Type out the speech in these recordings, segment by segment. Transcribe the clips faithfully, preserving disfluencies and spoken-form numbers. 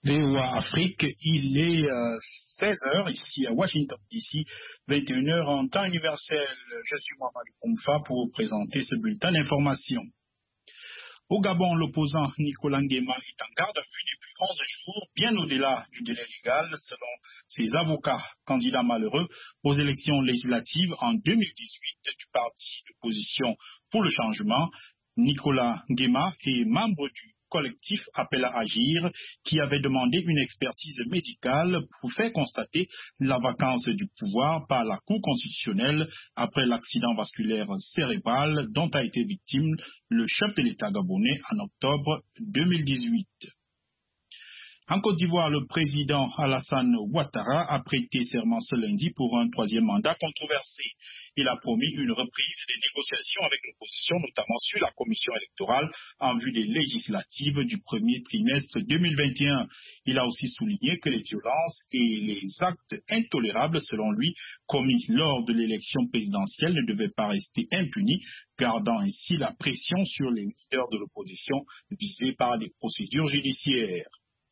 V O A Afrique, il est euh, seize heures ici à Washington D C, vingt et une heures en temps universel. Je suis Mohamed Oumfa pour vous présenter ce bulletin d'information. Au Gabon, l'opposant Nicolas Nguema est en garde à vue depuis onze jours, bien au-delà du délai légal, selon ses avocats. Candidat malheureux aux élections législatives en deux mille dix-huit du parti d'opposition pour le changement, Nicolas Nguema est membre du collectif Appel à agir qui avait demandé une expertise médicale pour faire constater la vacance du pouvoir par la Cour constitutionnelle après l'accident vasculaire cérébral dont a été victime le chef de l'État gabonais en octobre deux mille dix-huit. En Côte d'Ivoire, le président Alassane Ouattara a prêté serment ce lundi pour un troisième mandat controversé. Il a promis une reprise des négociations avec l'opposition, notamment sur la commission électorale en vue des législatives du premier trimestre deux mille vingt et un. Il a aussi souligné que les violences et les actes intolérables, selon lui, commis lors de l'élection présidentielle ne devaient pas rester impunis, gardant ainsi la pression sur les leaders de l'opposition visés par les procédures judiciaires.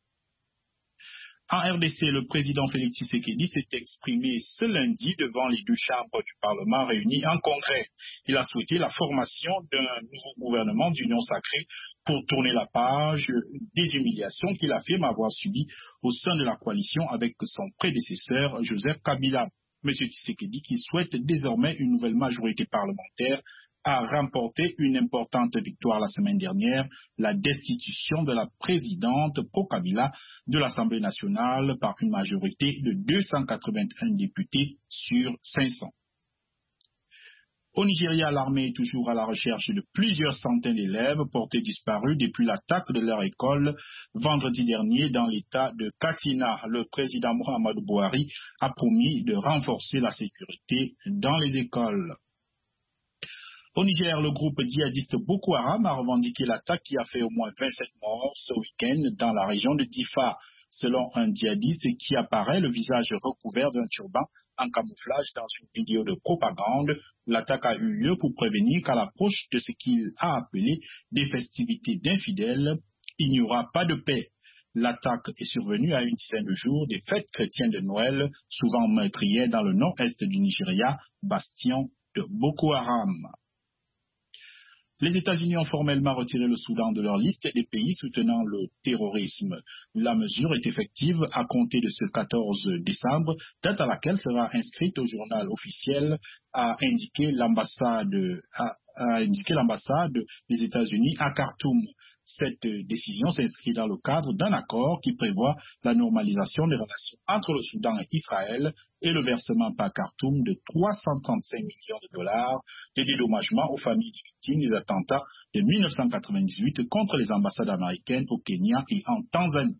En R D C, le président Félix Tshisekedi s'est exprimé ce lundi devant les deux chambres du Parlement réunies en congrès. Il a souhaité la formation d'un nouveau gouvernement d'union sacrée pour tourner la page des humiliations qu'il affirme avoir subies au sein de la coalition avec son prédécesseur Joseph Kabila. M. Tshisekedi, qui souhaite désormais une nouvelle majorité parlementaire, a remporté une importante victoire la semaine dernière, la destitution de la présidente Paul Kabila de l'Assemblée nationale par une majorité de deux cent quatre-vingt-un députés sur cinq cents. Au Nigeria, l'armée est toujours à la recherche de plusieurs centaines d'élèves portés disparus depuis l'attaque de leur école vendredi dernier dans l'état de Katsina. Le président Muhammadu Buhari a promis de renforcer la sécurité dans les écoles. Au Niger, le groupe djihadiste Boko Haram a revendiqué l'attaque qui a fait au moins vingt-sept morts ce week-end dans la région de Difa. Selon un djihadiste qui apparaît le visage recouvert d'un turban en camouflage dans une vidéo de propagande, l'attaque a eu lieu pour prévenir qu'à l'approche de ce qu'il a appelé des festivités d'infidèles, il n'y aura pas de paix. L'attaque est survenue à une dizaine de jours des fêtes chrétiennes de Noël, souvent meurtrières dans le nord-est du Nigeria, bastion de Boko Haram. Les États-Unis ont formellement retiré le Soudan de leur liste des pays soutenant le terrorisme. La mesure est effective à compter de ce quatorze décembre, date à laquelle sera inscrite au journal officiel, a indiqué l'ambassade, a, a indiqué l'ambassade des États-Unis à Khartoum. Cette décision s'inscrit dans le cadre d'un accord qui prévoit la normalisation des relations entre le Soudan et Israël et le versement par Khartoum de trois cent trente-cinq millions de dollars de dédommagement aux familles des victimes des attentats de mille neuf cent quatre-vingt-dix-huit contre les ambassades américaines au Kenya et en Tanzanie.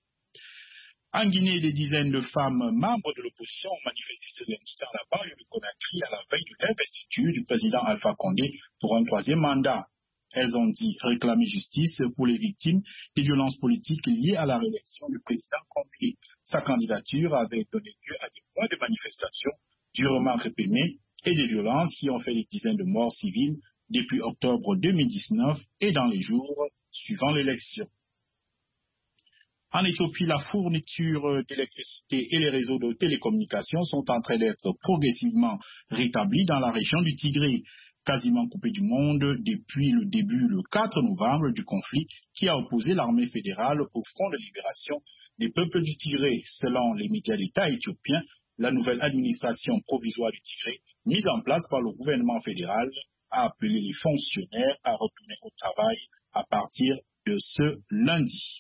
En Guinée, des dizaines de femmes membres de l'opposition ont manifesté ce lundi dans la banlieue de Conakry à la veille de l'investiture du président Alpha Condé pour un troisième mandat. Elles ont dit réclamer justice pour les victimes des violences politiques liées à la réélection du président Condé. Sa candidature avait donné lieu à des mois de manifestations durement réprimées et des violences qui ont fait des dizaines de morts civiles depuis octobre deux mille dix-neuf et dans les jours suivant l'élection. En Éthiopie, la fourniture d'électricité et les réseaux de télécommunications sont en train d'être progressivement rétablis dans la région du Tigré, quasiment coupé du monde depuis le début le quatre novembre du conflit qui a opposé l'armée fédérale au Front de libération des peuples du Tigré. Selon les médias d'État éthiopiens, la nouvelle administration provisoire du Tigré, mise en place par le gouvernement fédéral, a appelé les fonctionnaires à retourner au travail à partir de ce lundi.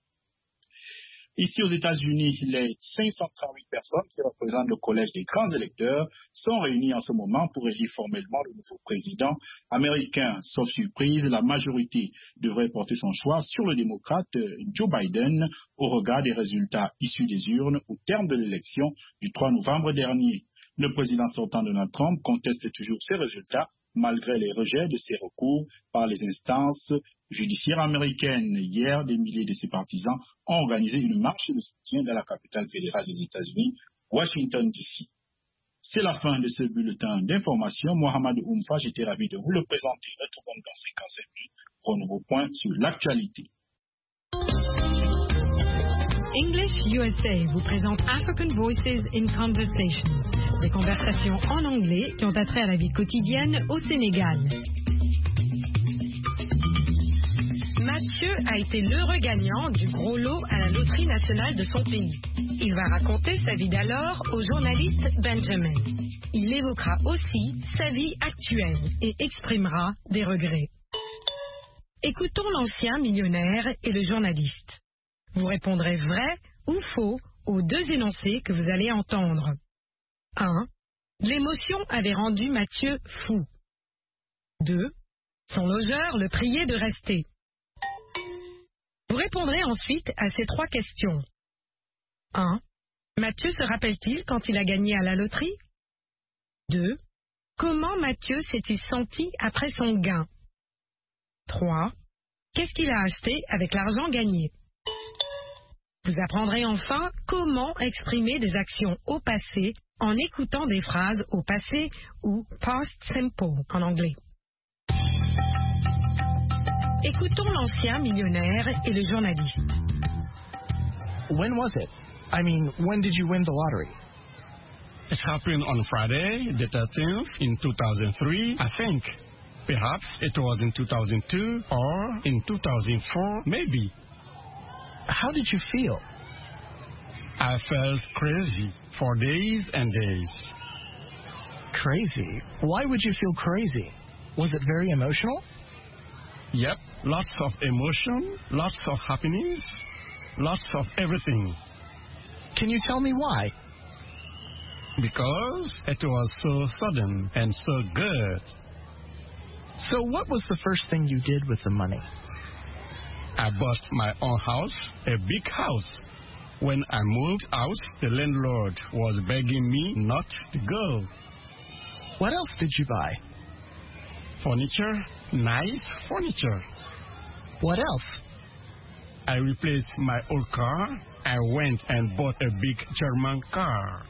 Ici aux États-Unis, les cinq cent trente-huit personnes qui représentent le collège des grands électeurs sont réunies en ce moment pour élire formellement le nouveau président américain. Sauf surprise, la majorité devrait porter son choix sur le démocrate Joe Biden au regard des résultats issus des urnes au terme de l'élection du trois novembre dernier. Le président sortant Donald Trump conteste toujours ces résultats malgré les rejets de ses recours par les instances judiciaires américaines. Hier, des milliers de ses partisans ont organisé une marche de soutien dans la capitale fédérale des États-Unis, Washington D C. C'est la fin de ce bulletin d'information. Mohamed Oumfa, j'étais ravi de vous le présenter. Retrouvons-nous dans cinquante-cinq minutes pour un nouveau point sur l'actualité. English U S A vous présente African Voices in Conversation, des conversations en anglais qui ont attrait à la vie quotidienne au Sénégal. Mathieu a été l'heureux gagnant du gros lot à la loterie nationale de son pays. Il va raconter sa vie d'alors au journaliste Benjamin. Il évoquera aussi sa vie actuelle et exprimera des regrets. Écoutons l'ancien millionnaire et le journaliste. Vous répondrez vrai ou faux aux deux énoncés que vous allez entendre. un. L'émotion avait rendu Mathieu fou. deux. Son logeur le priait de rester. Vous répondrez ensuite à ces trois questions. un. Mathieu se rappelle-t-il quand il a gagné à la loterie? deux. Comment Mathieu s'est-il senti après son gain? trois. Qu'est-ce qu'il a acheté avec l'argent gagné? Vous apprendrez enfin comment exprimer des actions au passé en écoutant des phrases au passé ou past simple en anglais. Écoutons l'ancien millionnaire et le journaliste. When was it? I mean, when did you win the lottery? It happened on Friday, the thirteenth, in two thousand three, I think. Perhaps it was in two thousand two or in two thousand four, maybe. How did you feel? I felt crazy for days and days. Crazy? Why would you feel crazy? Was it very emotional? Yep, lots of emotion, lots of happiness, lots of everything. Can you tell me why? Because it was so sudden and so good. So what was the first thing you did with the money? I bought my own house, a big house. When I moved out, the landlord was begging me not to go. What else did you buy? Furniture, nice furniture. What else? I replaced my old car. I went and bought a big German car.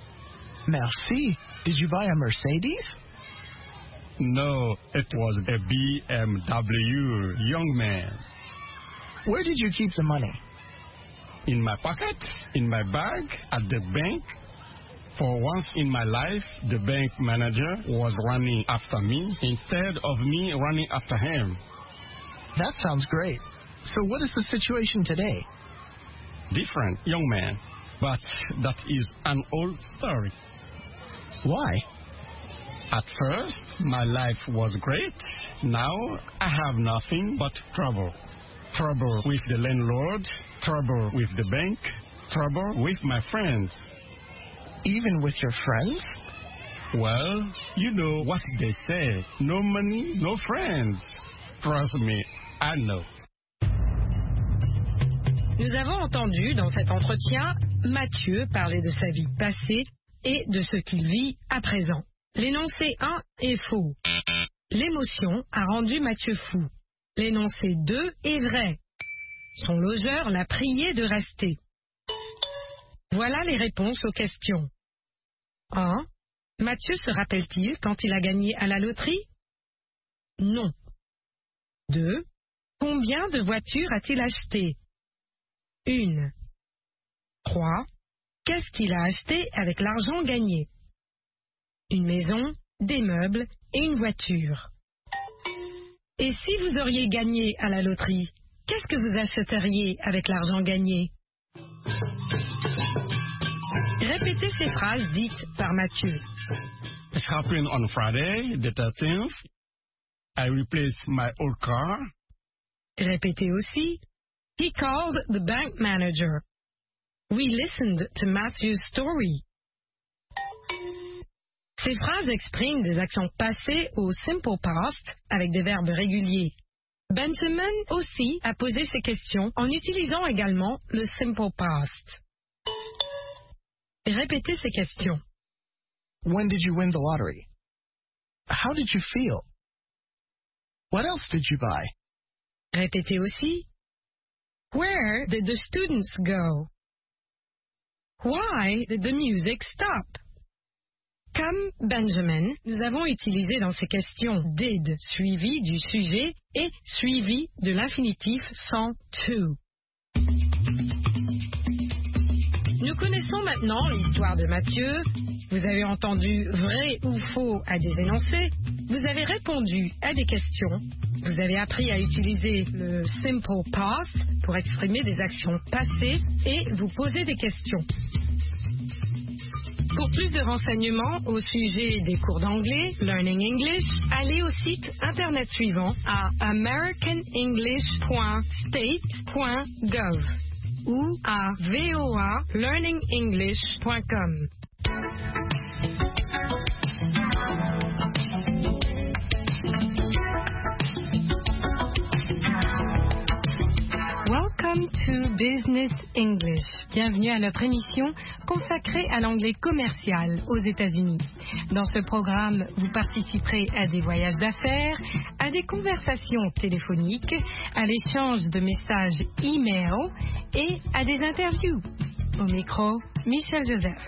Merci. Did you buy a Mercedes? No, it was a B M W, young man. Where did you keep the money? In my pocket, in my bag, at the bank. For once in my life, the bank manager was running after me instead of me running after him. That sounds great. So what is the situation today? Different, young man. But that is an old story. Why? At first, my life was great. Now, I have nothing but trouble. Trouble with the landlord, trouble with the bank, trouble with my friends. Even with your friends? Well, you know what they say. No money, no friends. Trust me, I know. Nous avons entendu dans cet entretien Mathieu parler de sa vie passée et de ce qu'il vit à présent. L'énoncé un est faux. L'émotion a rendu Mathieu fou. L'énoncé deux est vrai. Son logeur l'a prié de rester. Voilà les réponses aux questions. un. Mathieu se rappelle-t-il quand il a gagné à la loterie? Non. deux. Combien de voitures a-t-il acheté? Une. trois. Qu'est-ce qu'il a acheté avec l'argent gagné? Une maison, des meubles et une voiture. Et si vous auriez gagné à la loterie, qu'est-ce que vous achèteriez avec l'argent gagné? Répétez ces phrases dites par Mathieu. It happened on Friday, the thirteenth. I replaced my old car. Répétez aussi. He called the bank manager. We listened to Matthew's story. Ces phrases expriment des actions passées au simple past avec des verbes réguliers. Benjamin aussi a posé ces questions en utilisant également le simple past. Répétez ces questions. When did you win the lottery? How did you feel? What else did you buy? Répétez aussi. Where did the students go? Why did the music stop? Comme Benjamin, nous avons utilisé dans ces questions did suivi du sujet et suivi de l'infinitif sans to. Nous connaissons maintenant l'histoire de Mathieu. Vous avez entendu vrai ou faux à des énoncés. Vous avez répondu à des questions. Vous avez appris à utiliser le simple past pour exprimer des actions passées et vous poser des questions. Pour plus de renseignements au sujet des cours d'anglais, Learning English, allez au site internet suivant à american english point state point gov ou à voa learning english point com. Welcome to Business English. Bienvenue à notre émission consacrée à l'anglais commercial aux États-Unis. Dans ce programme, vous participerez à des voyages d'affaires, à des conversations téléphoniques, à l'échange de messages e-mail et à des interviews. Au micro, Michel Joseph.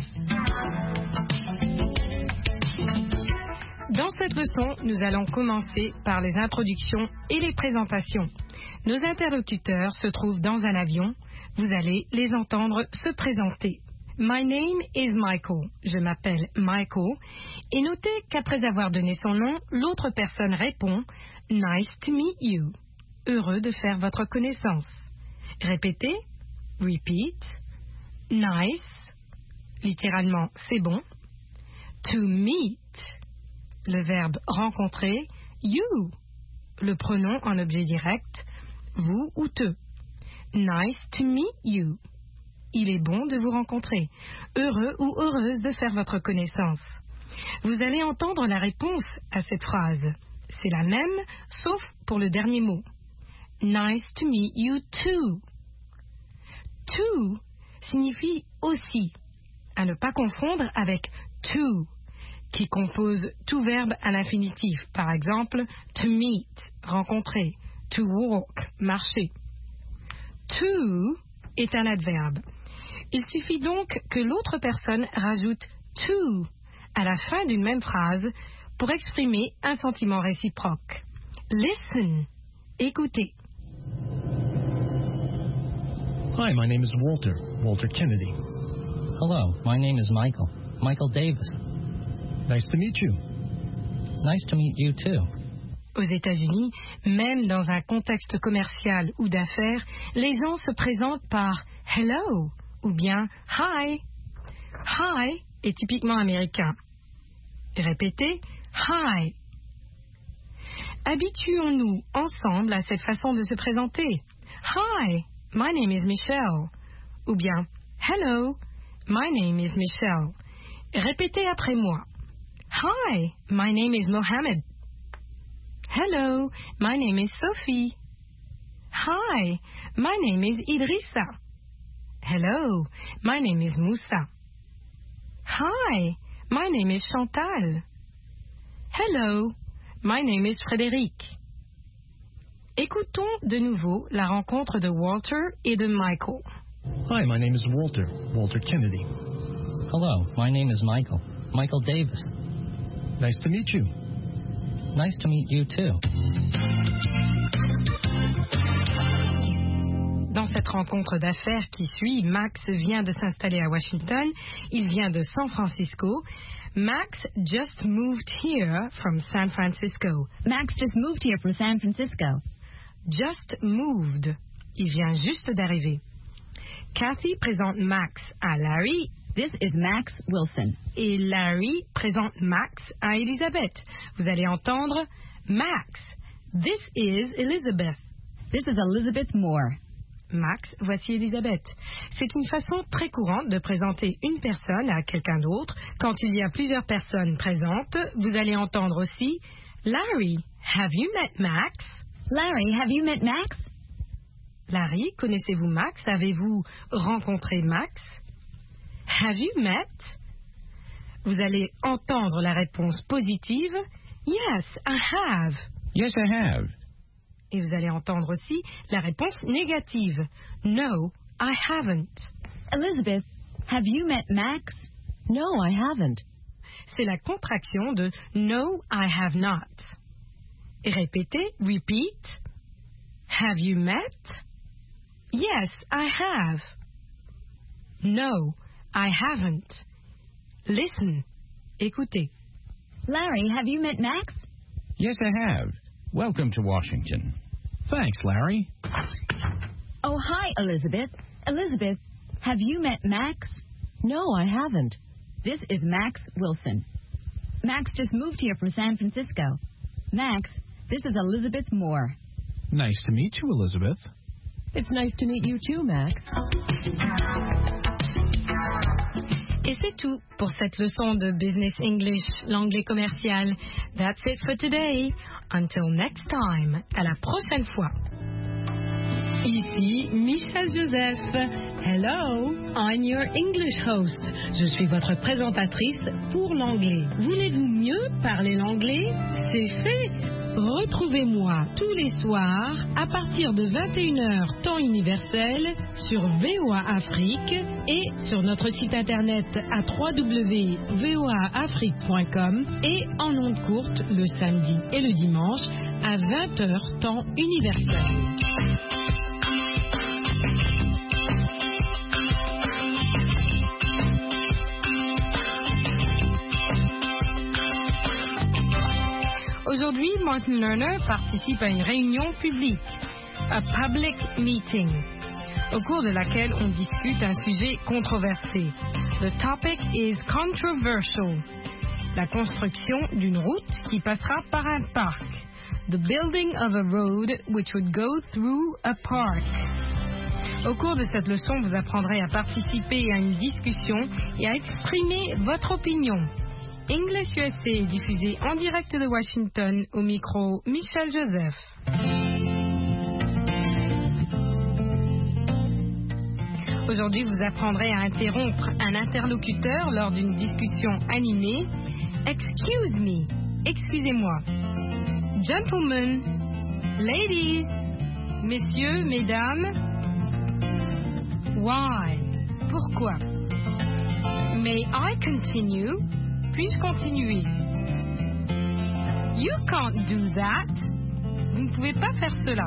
Dans cette leçon, nous allons commencer par les introductions et les présentations. Nos interlocuteurs se trouvent dans un avion. Vous allez les entendre se présenter. My name is Michael. Je m'appelle Michael. Et notez qu'après avoir donné son nom, l'autre personne répond Nice to meet you. Heureux de faire votre connaissance. Répétez. Repeat. Nice. Littéralement, c'est bon. To meet. Le verbe rencontrer. You. Le pronom en objet direct. Vous ou te. Nice to meet you. Il est bon de vous rencontrer. Heureux ou heureuse de faire votre connaissance. Vous allez entendre la réponse à cette phrase. C'est la même, sauf pour le dernier mot. Nice to meet you too. To signifie aussi, à ne pas confondre avec to, qui compose tout verbe à l'infinitif. Par exemple, to meet, rencontrer. To walk, marcher. To est un adverbe. Il suffit donc que l'autre personne rajoute to à la fin d'une même phrase pour exprimer un sentiment réciproque. Listen, écoutez. Hi, my name is Walter, Walter Kennedy. Hello, my name is Michael, Michael Davis. Nice to meet you. Nice to meet you too. Aux États-Unis, même dans un contexte commercial ou d'affaires, les gens se présentent par hello ou bien hi. Hi est typiquement américain. Répétez hi. Habituons-nous ensemble à cette façon de se présenter. Hi, my name is Michelle. Ou bien hello, my name is Michelle. Répétez après moi. Hi, my name is Mohammed. Hello, my name is Sophie. Hi, my name is Idrissa. Hello, my name is Moussa. Hi, my name is Chantal. Hello, my name is Frédéric. Écoutons de nouveau la rencontre de Walter et de Michael. Hi, my name is Walter, Walter Kennedy. Hello, my name is Michael, Michael Davis. Nice to meet you. Nice to meet you too. Dans cette rencontre d'affaires qui suit, Max vient de s'installer à Washington. Il vient de San Francisco. Max just moved here from San Francisco. Max just moved here from San Francisco. Just moved. Il vient juste d'arriver. Kathy présente Max à Larry. This is Max Wilson. Et Larry présente Max à Elizabeth. Vous allez entendre Max. This is Elizabeth. This is Elizabeth Moore. Max, voici Elizabeth. C'est une façon très courante de présenter une personne à quelqu'un d'autre. Quand il y a plusieurs personnes présentes, vous allez entendre aussi Larry, have you met Max? Larry, have you met Max? Larry, connaissez-vous Max? Avez-vous rencontré Max? Have you met? Vous allez entendre la réponse positive. Yes, I have. Yes, I have. Et vous allez entendre aussi la réponse négative. No, I haven't. Elizabeth, have you met Max? No, I haven't. C'est la contraction de No, I have not. Et répétez, repeat. Have you met? Yes, I have. No, I haven't. Listen. Écoutez. Larry, have you met Max? Yes, I have. Welcome to Washington. Thanks, Larry. Oh, hi, Elizabeth. Elizabeth, have you met Max? No, I haven't. This is Max Wilson. Max just moved here from San Francisco. Max, this is Elizabeth Moore. Nice to meet you, Elizabeth. It's nice to meet you too, Max. Et c'est tout pour cette leçon de Business English, l'anglais commercial. That's it for today. Until next time. À la prochaine fois. Ici Michel Joseph. Hello, I'm your English host. Je suis votre présentatrice pour l'anglais. Voulez-vous mieux parler l'anglais? C'est fait. Retrouvez-moi tous les soirs à partir de vingt et une heures temps universel sur V O A Afrique et sur notre site internet à w w w point v o a afrique point com et en ondes courtes le samedi et le dimanche à vingt heures temps universel. Aujourd'hui, Martin Lerner participe à une réunion publique, a public meeting, au cours de laquelle on discute un sujet controversé. The topic is controversial. La construction d'une route qui passera par un parc. The building of a road which would go through a park. Au cours de cette leçon, vous apprendrez à participer à une discussion et à exprimer votre opinion. English U S A est diffusé en direct de Washington au micro Michel Joseph. Aujourd'hui, vous apprendrez à interrompre un interlocuteur lors d'une discussion animée. Excuse me, excusez-moi. Gentlemen, ladies, messieurs, mesdames. Why? Pourquoi? May I continue? Puis-je continuer? You can't do that. Vous ne pouvez pas faire cela.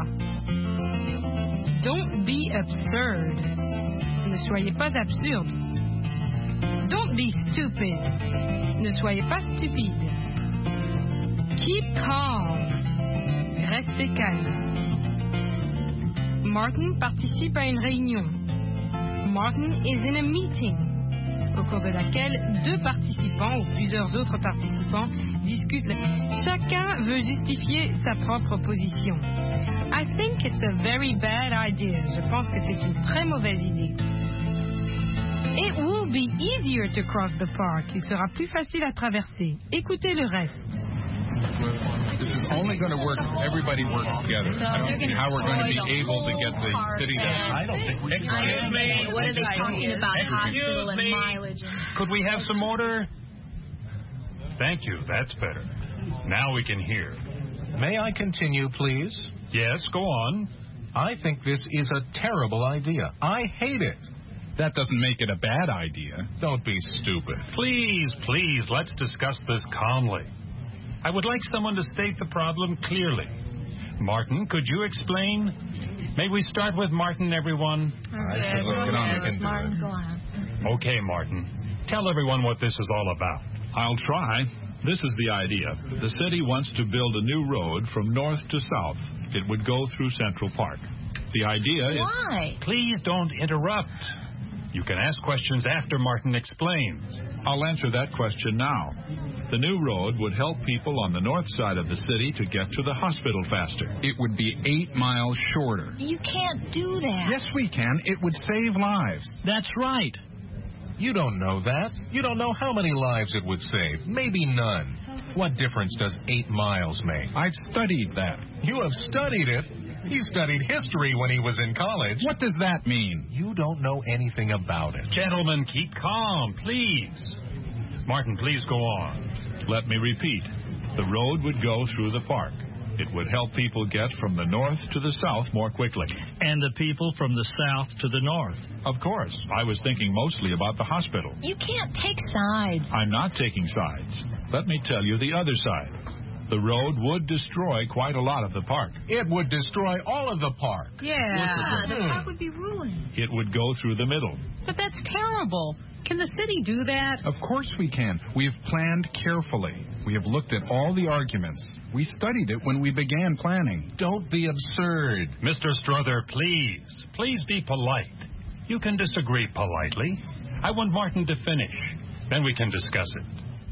Don't be absurd. Ne soyez pas absurde. Don't be stupid. Ne soyez pas stupide. Keep calm. Restez calme. Martin participe à une réunion. Martin is in a meeting, au cours de laquelle deux participants ou plusieurs autres participants discutent. Chacun veut justifier sa propre position. I think it's a very bad idea. Je pense que c'est une très mauvaise idée. It will be easier to cross the park. Il sera plus facile à traverser. Écoutez le reste. This is only going to work if everybody works together. I don't see how we're going to be able to get the city to... I don't think we can. Excuse me. What are they talking about? Hospital and mileage. Could we have some order? Thank you. That's better. Now we can hear. May I continue, please? Yes, go on. I think this is a terrible idea. I hate it. That doesn't make it a bad idea. Don't be stupid. Please, please, let's discuss this calmly. I would like someone to state the problem clearly. Martin, could you explain? May we start with Martin, everyone? Okay, I said, let's get on. Let's Martin, go on. Okay, Martin. Tell everyone what this is all about. I'll try. This is the idea. The city wants to build a new road from north to south. It would go through Central Park. The idea is... Why? Please don't interrupt. You can ask questions after Martin explains. I'll answer that question now. The new road would help people on the north side of the city to get to the hospital faster. It would be eight miles shorter. You can't do that. Yes, we can. It would save lives. That's right. You don't know that. You don't know how many lives it would save. Maybe none. What difference does eight miles make? I've studied that. You have studied it? He studied history when he was in college. What does that mean? You don't know anything about it. Gentlemen, keep calm, please. Martin, please go on. Let me repeat. The road would go through the park. It would help people get from the north to the south more quickly. And the people from the south to the north. Of course. I was thinking mostly about the hospital. You can't take sides. I'm not taking sides. Let me tell you the other side. The road would destroy quite a lot of the park. It would destroy all of the park. Yeah, yeah the park would be ruined. It would go through the middle. But that's terrible. Can the city do that? Of course we can. We have planned carefully. We have looked at all the arguments. We studied it when we began planning. Don't be absurd. Mister Strother, please. Please be polite. You can disagree politely. I want Martin to finish. Then we can discuss it.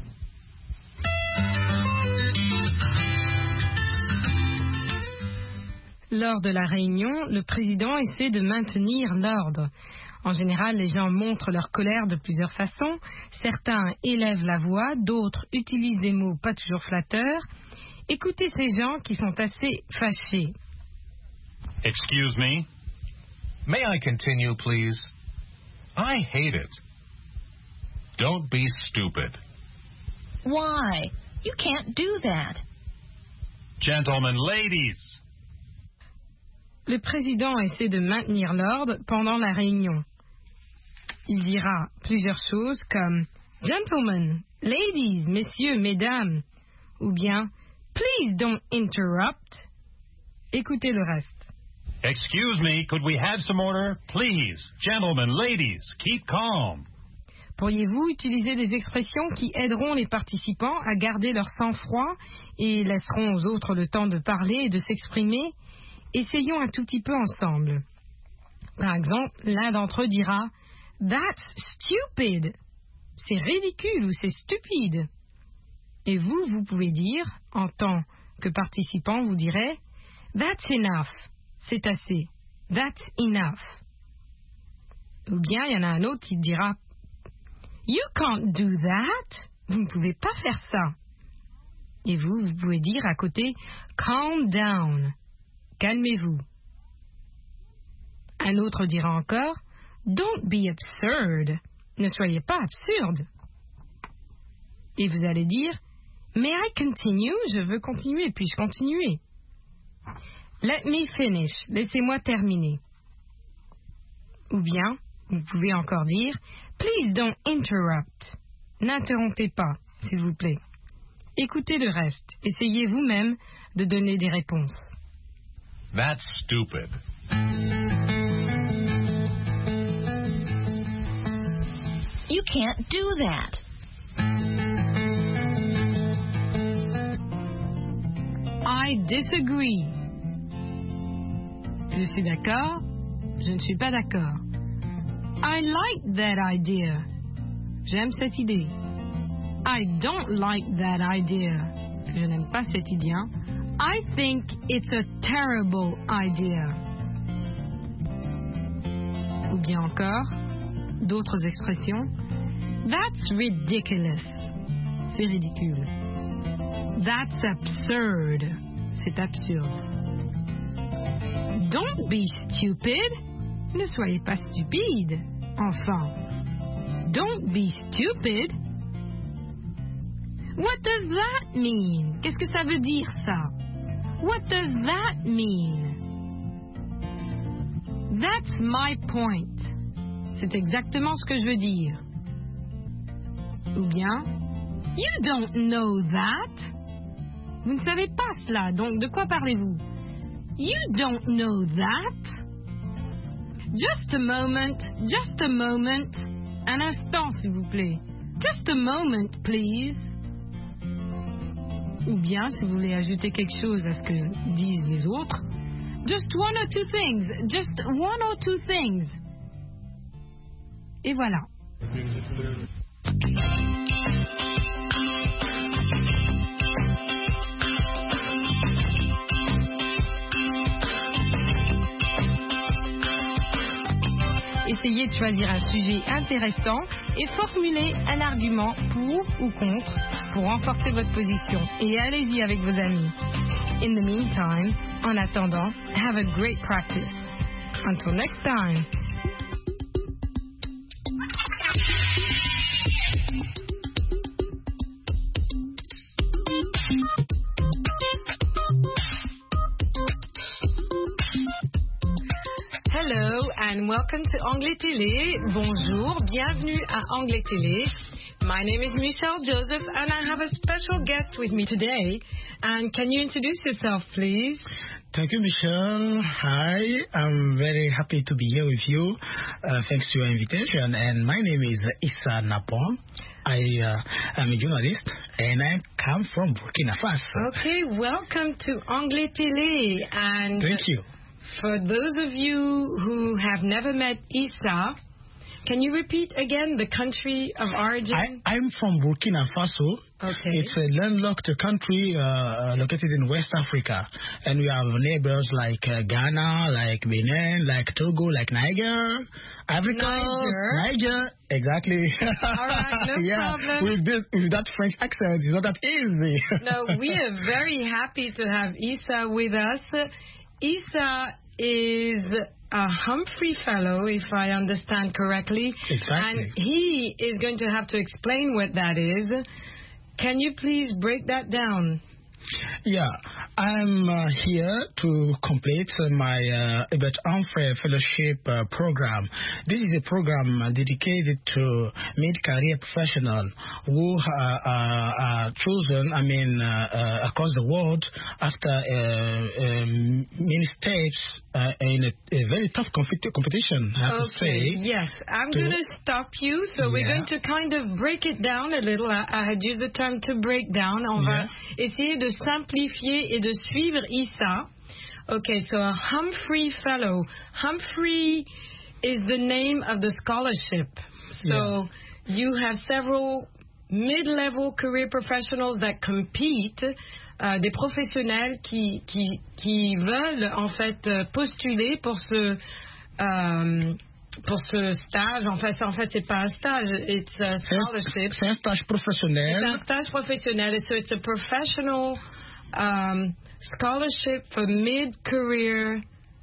Lors de la réunion, le président essaie de maintenir l'ordre. En général, les gens montrent leur colère de plusieurs façons. Certains élèvent la voix, d'autres utilisent des mots pas toujours flatteurs. Écoutez ces gens qui sont assez fâchés. Excuse me. May I continue, please? I hate it. Don't be stupid. Why? You can't do that. Gentlemen, ladies. Le président essaie de maintenir l'ordre pendant la réunion. Il dira plusieurs choses comme « Gentlemen, ladies, messieurs, mesdames » ou bien « Please don't interrupt ». Écoutez le reste. Excuse me, could we have some order? Please, gentlemen, ladies, keep calm. Pourriez-vous utiliser des expressions qui aideront les participants à garder leur sang-froid et laisseront aux autres le temps de parler et de s'exprimer? Essayons un tout petit peu ensemble. Par exemple, l'un d'entre eux dira « That's stupid ». C'est ridicule ou c'est stupide. Et vous, vous pouvez dire, en tant que participant, vous direz « That's enough ». C'est assez. That's enough. Ou bien, il y en a un autre qui dira « You can't do that ». Vous ne pouvez pas faire ça. Et vous, vous pouvez dire à côté « Calm down ». Calmez-vous. Un autre dira encore « Don't be absurd ». Ne soyez pas absurde. Et vous allez dire « May I continue ?» Je veux continuer, puis-je continuer? Let me finish. Laissez-moi terminer. Ou bien, vous pouvez encore dire « Please don't interrupt ». N'interrompez pas, s'il vous plaît. Écoutez le reste. Essayez vous-même de donner des réponses. That's stupid. You can't do that. I disagree. Je suis d'accord. Je ne suis pas d'accord. I like that idea. J'aime cette idée. I don't like that idea. Je n'aime pas cette idée. I think it's a terrible idea. Ou bien encore, d'autres expressions. That's ridiculous. C'est ridicule. That's absurd. C'est absurde. Don't be stupid. Ne soyez pas stupide. Enfin. Don't be stupid. What does that mean? Qu'est-ce que ça veut dire, ça? What does that mean? That's my point. C'est exactement ce que je veux dire. Ou bien, you don't know that. Vous ne savez pas cela, donc de quoi parlez-vous? You don't know that. Just a moment, just a moment. Un instant, s'il vous plaît. Just a moment, please. Ou bien, si vous voulez ajouter quelque chose à ce que disent les autres, just one or two things, just one or two things. Et voilà. Essayez de choisir un sujet intéressant et formulez un argument pour ou contre pour renforcer votre position. Et allez-y avec vos amis. In the meantime, en attendant, have a great practice. Until next time. Hello and welcome to Anglais Télé. Bonjour, bienvenue à Anglais Télé. My name is Michelle Joseph, and I have a special guest with me today. And can you introduce yourself, please? Thank you, Michelle. Hi, I'm very happy to be here with you. Uh, thanks to your invitation. And my name is Issa Napon. I uh, am a journalist, and I come from Burkina Faso. Okay, welcome to Anglais Télé. And thank you. For those of you who have never met Issa, can you repeat again the country of origin? I, I'm from Burkina Faso. Okay. It's a landlocked country uh, located in West Africa. And we have neighbors like uh, Ghana, like Benin, like Togo, like Niger, Africa. Niger. Niger, exactly. All right, no yeah, problem. With, this, with that French accent, it's not that easy. No, we are very happy to have Issa with us. Issa is a Humphrey Fellow, if I understand correctly. Exactly. And he is going to have to explain what that is. Can you please break that down? Yeah, I'm uh, here to complete uh, my uh, Hubert Humphrey Fellowship uh, program. This is a program uh, dedicated to mid-career professionals who uh, are chosen, I mean, uh, uh, across the world after uh, um, many steps uh, in a, a very tough competi- competition, I have okay. to say. Yes, I'm going to stop you. So yeah. we're going to kind of break it down a little. I, I had used the term to break down. On yeah. va essayer de simplifier et de suivre Issa. Okay, so a Humphrey Fellow. Humphrey is the name of the scholarship. So yeah. you have several mid-level career professionals that compete, euh, des professionnels qui, qui, qui veulent en fait postuler pour ce... Euh, pour ce stage, en fait, en fait, c'est pas un stage, it's a scholarship. C'est un stage professionnel. C'est un stage professionnel, so it's a professional um, scholarship for mid-career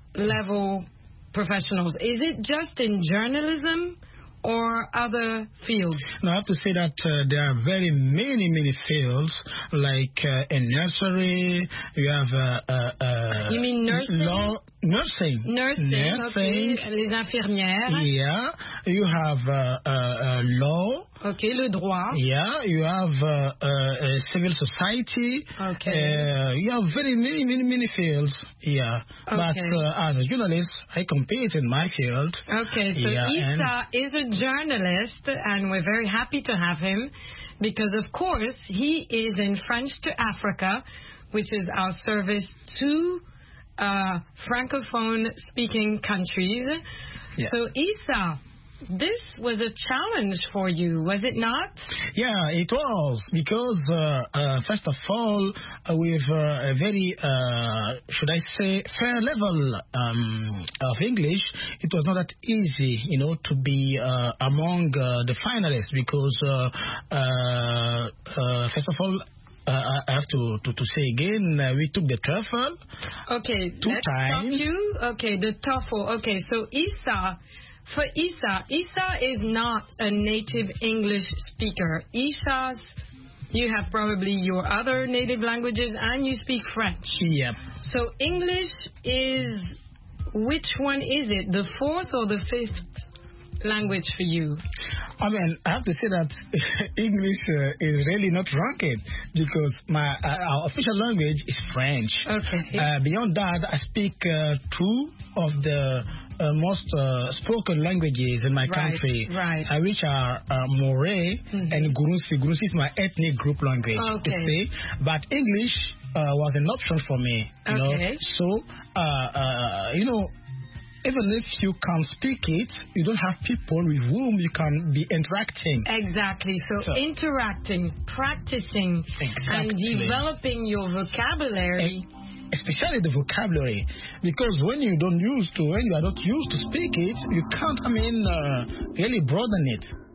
level professionals. Is it just in journalism or other fields? Now, I have to say that uh, there are very many, many fields, like uh, in nursery, you have... Uh, uh, uh, you mean nursing? Law, nursing. Nursing, nursing. Okay. Les infirmières. Yeah, you have uh, uh, uh, law. Okay, le droit. Yeah, you have uh, uh, civil society. Okay. Uh, you have very many, many, many fields. Yeah. Okay. But uh, as a journalist, I compete in my field. Okay, so yeah, Issa is a journalist, and we're very happy to have him because, of course, he is in French to Africa, which is our service to uh, Francophone-speaking countries. Yeah. So, Issa, this was a challenge for you, was it not? Yeah, it was, because, uh, uh, first of all, uh, with uh, a very, uh, should I say, fair level um, of English, it was not that easy, you know, to be uh, among uh, the finalists, because, uh, uh, uh, first of all, Uh, I have to, to, to say again, uh, we took the TOEFL. Okay, two let's times. stop you. Okay, the TOEFL. Okay, so Issa, for Issa, Issa is not a native English speaker. Issa's, you have probably your other native languages and you speak French. Yep. So English is, which one is it? The fourth or the fifth language for you? I mean, I have to say that English uh, is really not ranked because my uh, our official language is French. Okay. Uh, beyond that, I speak uh, two of the uh, most uh, spoken languages in my right, country, right. Uh, which are uh, Moray mm-hmm. and Gurunsi. Gurunsi is my ethnic group language. Okay. You see? But English uh, was an option for me. You okay. know? So, uh, uh, you know, even if you can speak it, you don't have people with whom you can be interacting. Exactly. So, so interacting, practicing, exactly. and developing your vocabulary. Especially the vocabulary. Because when you don't use to, when you are not used to speak it, you can't, I mean, uh, really broaden it.